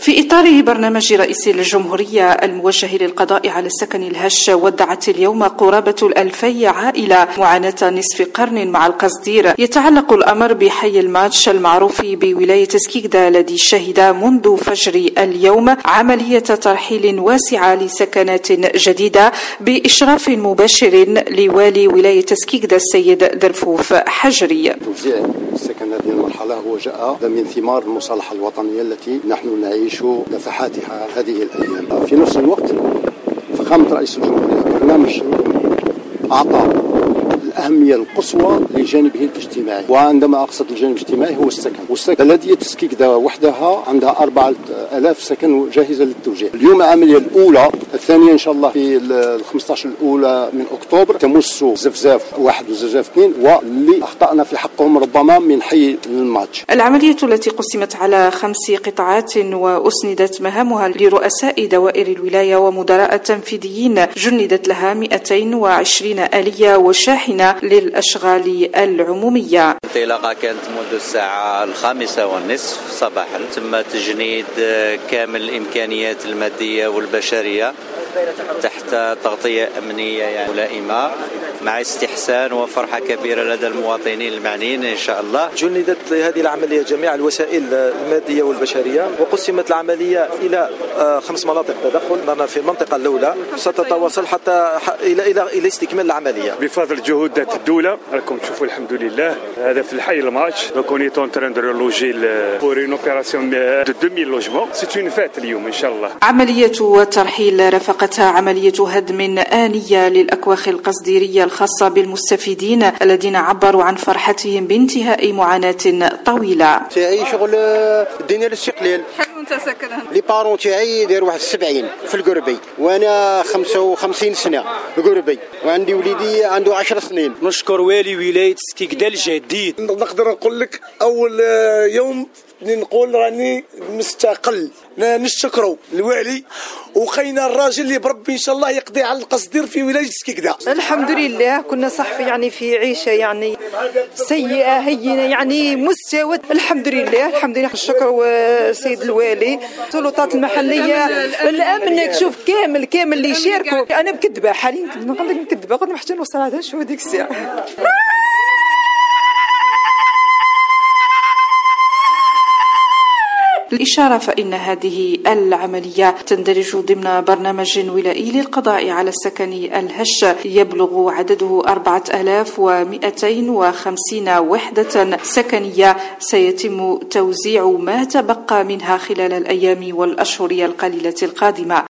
في إطار برنامج رئيس الجمهورية الموجه للقضاء على السكن الهش، ودعت اليوم قرابة 2000 عائلة معاناة نصف قرن مع القصدير. يتعلق الأمر بحي الماتش المعروف بولاية سكيكدا، الذي شهد منذ فجر اليوم عملية ترحيل واسعة لسكنات جديدة بإشراف مباشر لوالي ولاية سكيكدا السيد درفوف حجري. توزيع السكن هذه المرحلة هو جاء من ثمار المصالحة الوطنية التي نحن نعيش نفحاتها هذه الأيام. في نفس الوقت فخامة رئيس الجمهورية برنامج أعطى الأهمية القصوى لجانبه الاجتماعي، وعندما أقصد الجانب الاجتماعي هو السكن. بلدية سكيكدا وحدها عندها 4000 سكن جاهزة للتوزيع. اليوم العملية الأولى، الثانية إن شاء الله في 15 الأولى من أكتوبر، تمس زفزاف 1 وزفزاف 2، واللي أخطأنا في حقهم ربما من حي الماتش. العملية التي قسمت على 5 قطاعات وأسندت مهامها لرؤساء دوائر الولاية ومدراء تنفيذيين، جندت لها 220 آلية وشاحنة للأشغال العمومية. الانطلاقة كانت منذ الساعة 5:30 صباحا، تم تجنيد كامل الإمكانيات المادية والبشرية تحت تغطية أمنية ملائمة، مع استحسان وفرحة كبيرة لدى المواطنين المعنيين إن شاء الله. جندت لهذه العملية جميع الوسائل المادية والبشرية، وقسمت العملية إلى 5 مناطق تدخل. في المنطقة الأولى ستتواصل حتى إلى استكمال العملية بفضل جهودات الدولة. راكم تشوفوا الحمد لله هذا في الحي الماتش. دونك اون اون تران دو ريلوجي بور اون اوبيراسيون دو 2000 لوجمون. سي اون فات اليوم ان شاء الله. عملية الترحيل رافقتها عملية هدم آنية للأكواخ القصديرية الخاصة بالمستفيدين الذين عبروا عن فرحتهم بانتهاء معاناة طويلة. تاعي شغل الدنيا للاستقلال. شحال وانت ساكن؟ لي بارون تاعي داير واحد 70 في القربي، وانا 55 سنة القربي، وعندي وليدي عنده 10 سنين. نشكر والي ولاية سكيكدا الجديد. نقدر نقول لك أول يوم نقول راني مستقل، نشكروا الوالي وخينا الراجل اللي بربي ان شاء الله يقضي على القصدير في ولايه سكيكدا. الحمد لله كنا صح يعني في عيشه يعني سيئه هينه يعني مستوى. الحمد لله الحمد لله. الشكر السيد الوالي، السلطات المحليه، الامن، شوف كامل اللي يشاركوا. انا مكذبه حاليا، نقول لك مكذبه غير حتى نوصل هذا شو هذيك الساعه. الإشارة فإن هذه العملية تندرج ضمن برنامج ولائي للقضاء على السكن الهش، يبلغ عدده 4250 وحدة سكنية، سيتم توزيع ما تبقى منها خلال الأيام والأشهر القليلة القادمة.